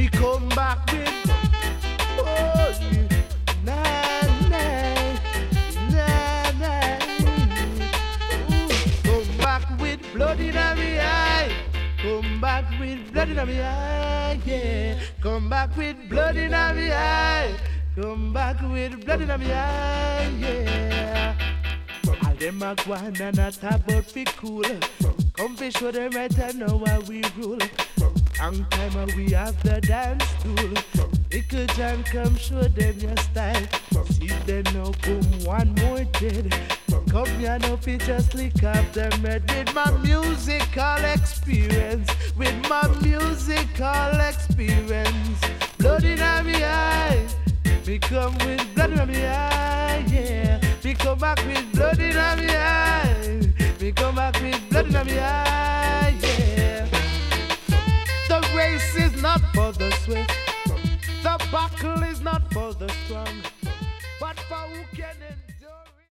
Me come back with come back with blood in my eye. Come back with blood in my eye, yeah. Come back with blood in my eye. Come back with blood in my eye, yeah. All them a go on and a talk about fi cool. Come fi show them right and know how we rule. Long time we have the dance tool. Little John come show them your style. See them now boom one more dead. Come here now fi just lick up them head. With my musical experience. With my musical experience. Blood in my eye. Me come with blood in my eye, yeah. Me come back with blood in my eye. Me come back with blood in my eye, yeah. The race is not for the swift. The battle is not for the strong. But for who can